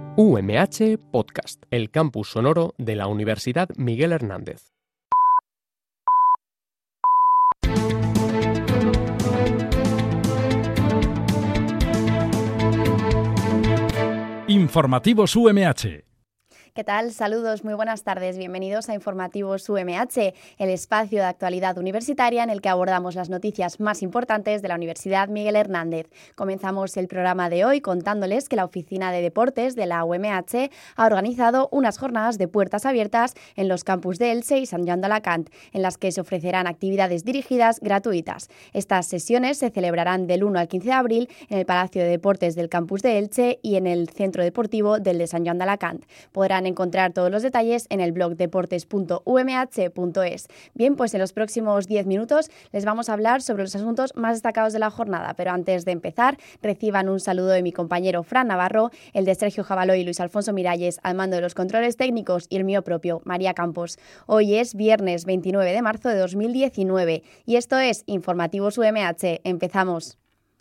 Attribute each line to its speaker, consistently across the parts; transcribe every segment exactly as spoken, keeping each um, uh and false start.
Speaker 1: U M H Podcast, el campus sonoro de la Universidad Miguel Hernández.
Speaker 2: Informativos U M H.
Speaker 3: ¿Qué tal? Saludos, muy buenas tardes. Bienvenidos a Informativos U M H, el espacio de actualidad universitaria en el que abordamos las noticias más importantes de la Universidad Miguel Hernández. Comenzamos el programa de hoy contándoles que la Oficina de Deportes de la U M H ha organizado unas jornadas de puertas abiertas en los campus de Elche y Sant Joan d'Alacant, en las que se ofrecerán actividades dirigidas gratuitas. Estas sesiones se celebrarán del uno al quince de abril en el Palacio de Deportes del campus de Elche y en el Centro Deportivo del de Sant Joan d'Alacant. Podrán encontrar todos los detalles en el blog deportes punto u m h punto es. Bien, pues en los próximos diez minutos les vamos a hablar sobre los asuntos más destacados de la jornada, pero antes de empezar, reciban un saludo de mi compañero Fran Navarro, el de Sergio Jabaló y Luis Alfonso Miralles al mando de los controles técnicos y el mío propio, María Campos. Hoy es viernes veintinueve de marzo de dos mil diecinueve y esto es Informativos U M H. Empezamos.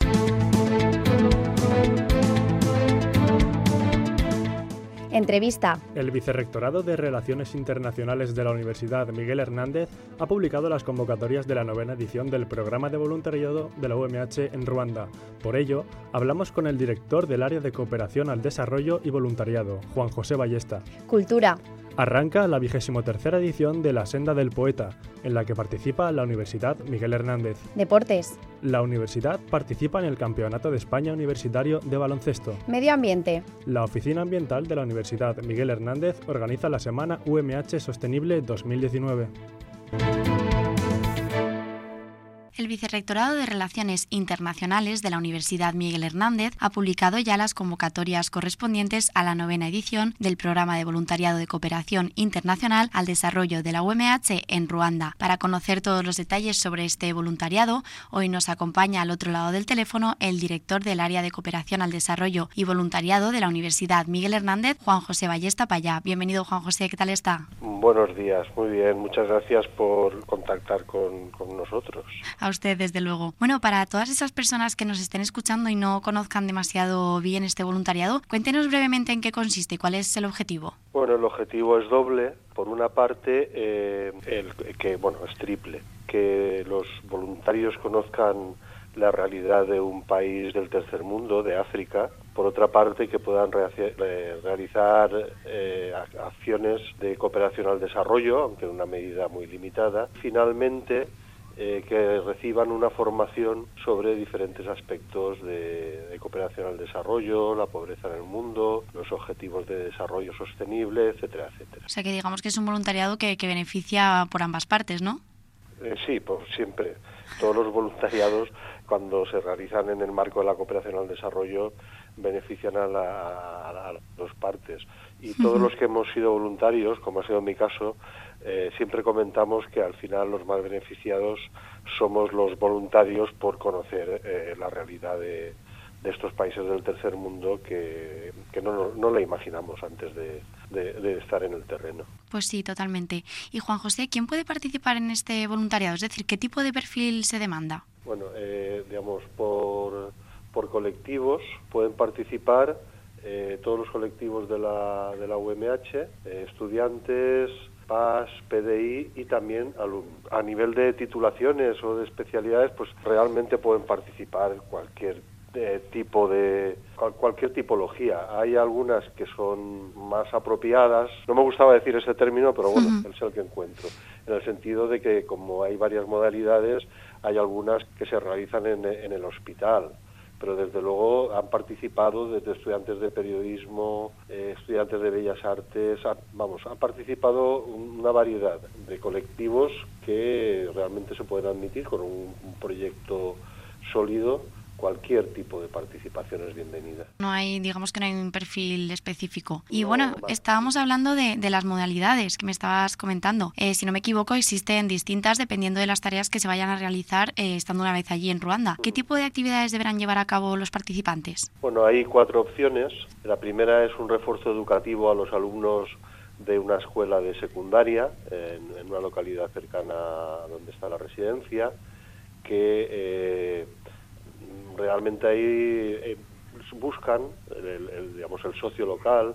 Speaker 3: Entrevista.
Speaker 4: El Vicerrectorado de Relaciones Internacionales de la Universidad Miguel Hernández ha publicado las convocatorias de la novena edición del programa de voluntariado de la U M H en Ruanda. Por ello, hablamos con el director del Área de Cooperación al Desarrollo y Voluntariado, Juan José Ballesta.
Speaker 3: Cultura.
Speaker 4: Arranca la vigésimo tercera edición de la Senda del Poeta, en la que participa la Universidad Miguel Hernández.
Speaker 3: Deportes.
Speaker 4: La universidad participa en el Campeonato de España Universitario de Baloncesto.
Speaker 3: Medio ambiente.
Speaker 4: La Oficina Ambiental de la Universidad Miguel Hernández organiza la Semana U M H Sostenible dos mil diecinueve.
Speaker 5: El Vicerrectorado de Relaciones Internacionales de la Universidad Miguel Hernández ha publicado ya las convocatorias correspondientes a la novena edición del Programa de Voluntariado de Cooperación Internacional al Desarrollo de la U M H en Ruanda. Para conocer todos los detalles sobre este voluntariado, hoy nos acompaña al otro lado del teléfono el director del Área de Cooperación al Desarrollo y Voluntariado de la Universidad Miguel Hernández, Juan José Ballesta Payá. Bienvenido, Juan José, ¿qué tal está?
Speaker 6: Buenos días, muy bien, muchas gracias por contactar con, con nosotros.
Speaker 5: A usted, desde luego. Bueno, para todas esas personas que nos estén escuchando y no conozcan demasiado bien este voluntariado, cuéntenos brevemente en qué consiste y cuál es el objetivo.
Speaker 6: Bueno, el objetivo es doble. Por una parte, eh, el, que bueno, es triple, que los voluntarios conozcan la realidad de un país del tercer mundo, de África. Por otra parte, que puedan realizar eh, acciones de cooperación al desarrollo, aunque en una medida muy limitada. Finalmente, eh, que reciban una formación sobre diferentes aspectos de, de cooperación al desarrollo, la pobreza en el mundo, los objetivos de desarrollo sostenible, etcétera, etcétera.
Speaker 5: O sea que digamos que es un voluntariado que, que beneficia por ambas partes, ¿no?
Speaker 6: Eh, sí, pues siempre. Todos los voluntariados, cuando se realizan en el marco de la cooperación al desarrollo, benefician a, la, a, la, a las dos partes. Y todos uh-huh. los que hemos sido voluntarios, como ha sido mi caso, eh, siempre comentamos que al final los más beneficiados somos los voluntarios por conocer eh, la realidad de, de estos países del tercer mundo que, que no, no la imaginamos antes de, de, de estar en el terreno.
Speaker 5: Pues sí, totalmente. Y Juan José, ¿quién puede participar en este voluntariado? Es decir, ¿qué tipo de perfil se demanda?
Speaker 6: Bueno, eh, digamos, por, por colectivos pueden participar eh, todos los colectivos de la, de la U M H, eh, estudiantes, P A S, P D I y también alumnos. A nivel de titulaciones o de especialidades, pues realmente pueden participar cualquier de tipo de cual, cualquier tipología. Hay algunas que son más apropiadas, no me gustaba decir ese término, pero bueno, uh-huh. es el que encuentro, en el sentido de que como hay varias modalidades, hay algunas que se realizan en, en el hospital, pero desde luego han participado desde estudiantes de periodismo, eh, estudiantes de bellas artes, ha, vamos, han participado una variedad de colectivos que realmente se pueden admitir con un, un proyecto sólido. Cualquier tipo de participación es bienvenida.
Speaker 5: No hay, digamos que no hay un perfil específico. Y
Speaker 6: no,
Speaker 5: bueno,
Speaker 6: vale.
Speaker 5: estábamos hablando de, de las modalidades que me estabas comentando. Eh, si no me equivoco, existen distintas dependiendo de las tareas que se vayan a realizar eh, estando una vez allí en Ruanda. ¿Qué tipo de actividades deberán llevar a cabo los participantes?
Speaker 6: Bueno, hay cuatro opciones. La primera es un refuerzo educativo a los alumnos de una escuela de secundaria en, en una localidad cercana a donde está la residencia, que eh, realmente ahí eh, buscan, el, el, digamos, el socio local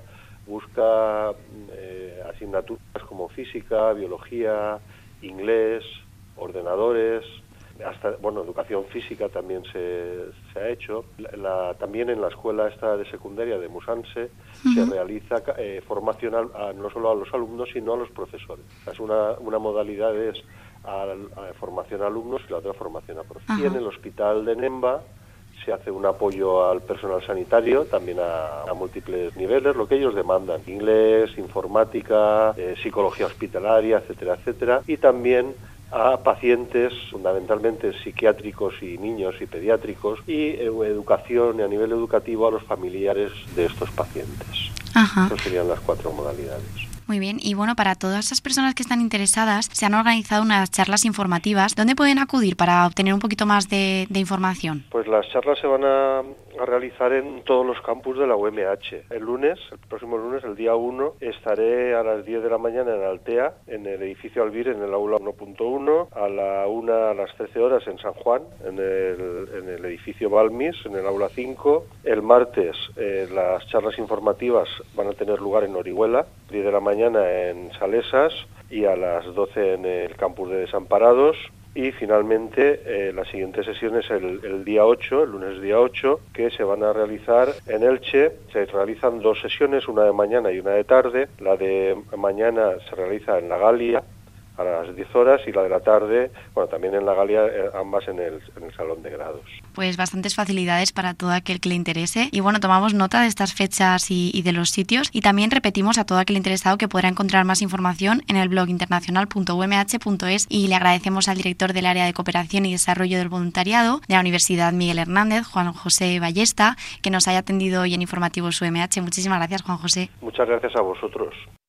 Speaker 6: busca eh, asignaturas como física, biología, inglés, ordenadores, hasta, bueno, educación física también se, se ha hecho. La, la, también en la escuela esta de secundaria de Musanse uh-huh. se realiza eh, formación a, a, no solo a los alumnos, sino a los profesores. Es una, una modalidad es a, a formación a alumnos y la otra formación a profesores. Uh-huh. Y en el hospital de Nemba se hace un apoyo al personal sanitario, también a, a múltiples niveles, lo que ellos demandan: inglés, informática, eh, psicología hospitalaria, etcétera, etcétera, y también a pacientes, fundamentalmente psiquiátricos y niños y pediátricos, y eh, educación a nivel educativo a los familiares de estos pacientes.
Speaker 5: Ajá.
Speaker 6: Esas serían las cuatro modalidades.
Speaker 5: Muy bien, y bueno, para todas esas personas que están interesadas, se han organizado unas charlas informativas. ¿Dónde pueden acudir para obtener un poquito más de, de información?
Speaker 6: Pues las charlas se van a, a realizar en todos los campus de la U M H. El lunes, el próximo lunes, el día uno, estaré a las diez de la mañana en Altea, en el edificio Albir, en el aula uno punto uno, a la una a las trece horas en San Juan, en el, en el edificio Balmis, en el aula cinco. El martes, eh, las charlas informativas van a tener lugar en Orihuela, diez de la mañana en Salesas y a las doce en el campus de Desamparados. Y finalmente eh, la siguiente sesión es el, el día ocho, el lunes día ocho, que se van a realizar en Elche. Se realizan dos sesiones, una de mañana y una de tarde. La de mañana se realiza en la Galia a las diez horas y la de la tarde, bueno, también en la Galia, eh, ambas en el, en el salón de grados.
Speaker 5: Pues bastantes facilidades para todo aquel que le interese. Y bueno, tomamos nota de estas fechas y, y de los sitios, y también repetimos a todo aquel interesado que podrá encontrar más información en el blog internacional punto u eme hache punto es, y le agradecemos al director del área de cooperación y desarrollo del voluntariado de la Universidad Miguel Hernández, Juan José Ballesta, que nos haya atendido hoy en Informativos U M H. Muchísimas gracias, Juan José.
Speaker 6: Muchas gracias a vosotros.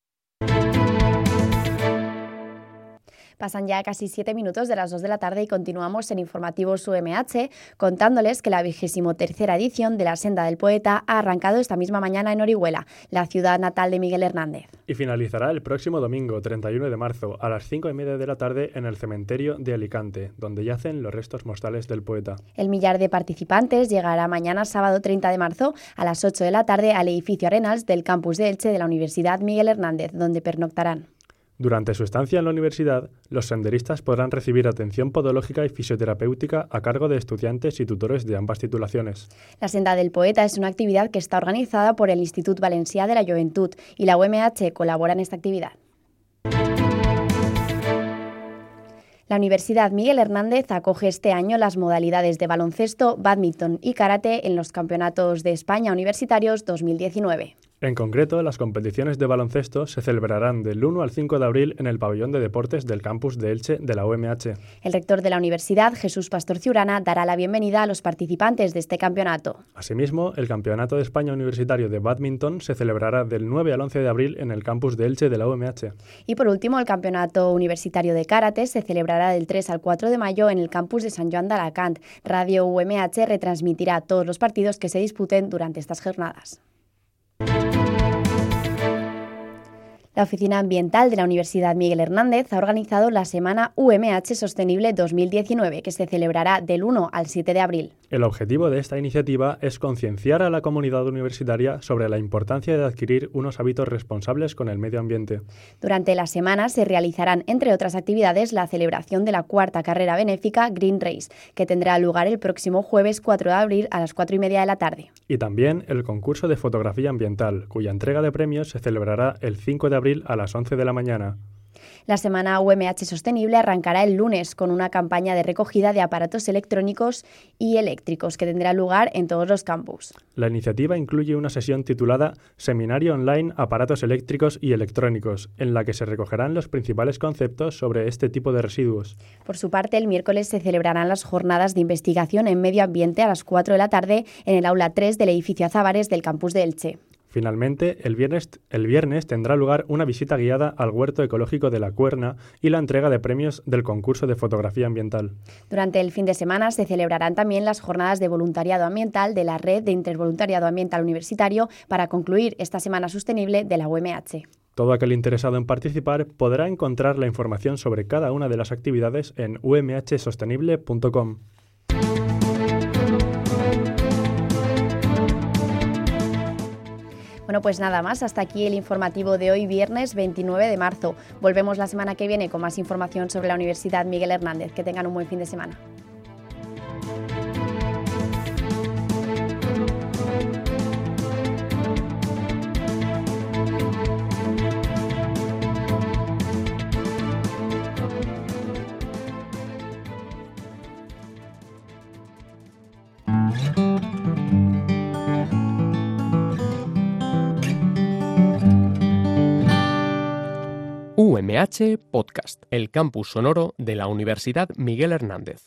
Speaker 3: Pasan ya casi siete minutos de las dos de la tarde y continuamos en Informativos U M H contándoles que la vigésimo tercera edición de la Senda del Poeta ha arrancado esta misma mañana en Orihuela, la ciudad natal de Miguel Hernández.
Speaker 4: Y finalizará el próximo domingo, treinta y uno de marzo, a las cinco y media de la tarde en el cementerio de Alicante, donde yacen los restos mortales del poeta.
Speaker 3: El millar de participantes llegará mañana, sábado treinta de marzo, a las ocho de la tarde al edificio Arenals del campus de Elche de la Universidad Miguel Hernández, donde pernoctarán.
Speaker 4: Durante su estancia en la universidad, los senderistas podrán recibir atención podológica y fisioterapéutica a cargo de estudiantes y tutores de ambas titulaciones.
Speaker 3: La Senda del Poeta es una actividad que está organizada por el Institut Valencià de la Joventut y la U M H colabora en esta actividad. La Universidad Miguel Hernández acoge este año las modalidades de baloncesto, bádminton y karate en los Campeonatos de España Universitarios dos mil diecinueve.
Speaker 4: En concreto, las competiciones de baloncesto se celebrarán del uno al cinco de abril en el pabellón de deportes del campus de Elche de la U M H.
Speaker 3: El rector de la universidad, Jesús Pastor Ciurana, dará la bienvenida a los participantes de este campeonato.
Speaker 4: Asimismo, el Campeonato de España Universitario de Bádminton se celebrará del nueve al once de abril en el campus de Elche de la U M H.
Speaker 3: Y por último, el Campeonato Universitario de Karate se celebrará del tres al cuatro de mayo en el campus de Sant Joan d'Alacant. Radio U M H retransmitirá todos los partidos que se disputen durante estas jornadas. La Oficina Ambiental de la Universidad Miguel Hernández ha organizado la Semana U M H Sostenible dos mil diecinueve, que se celebrará del uno al siete de abril.
Speaker 4: El objetivo de esta iniciativa es concienciar a la comunidad universitaria sobre la importancia de adquirir unos hábitos responsables con el medio ambiente.
Speaker 3: Durante la semana se realizarán, entre otras actividades, la celebración de la cuarta carrera benéfica Green Race, que tendrá lugar el próximo jueves cuatro de abril a las cuatro y media de la tarde.
Speaker 4: Y también el concurso de fotografía ambiental, cuya entrega de premios se celebrará el cinco de abril a las once de la mañana.
Speaker 3: La Semana U M H Sostenible arrancará el lunes con una campaña de recogida de aparatos electrónicos y eléctricos que tendrá lugar en todos los campus.
Speaker 4: La iniciativa incluye una sesión titulada Seminario Online Aparatos Eléctricos y Electrónicos, en la que se recogerán los principales conceptos sobre este tipo de residuos.
Speaker 3: Por su parte, el miércoles se celebrarán las jornadas de investigación en medio ambiente a las cuatro de la tarde en el aula tres del edificio Azábares del campus de Elche.
Speaker 4: Finalmente, el viernes, el viernes tendrá lugar una visita guiada al huerto ecológico de La Cuerna y la entrega de premios del concurso de fotografía ambiental.
Speaker 3: Durante el fin de semana se celebrarán también las jornadas de voluntariado ambiental de la Red de Intervoluntariado Ambiental Universitario para concluir esta Semana Sostenible de la U M H.
Speaker 4: Todo aquel interesado en participar podrá encontrar la información sobre cada una de las actividades en u m h sostenible punto com.
Speaker 3: Bueno, pues nada más, hasta aquí el informativo de hoy, viernes veintinueve de marzo. Volvemos la semana que viene con más información sobre la Universidad Miguel Hernández. Que tengan un buen fin de semana.
Speaker 1: U M H Podcast, el campus sonoro de la Universidad Miguel Hernández.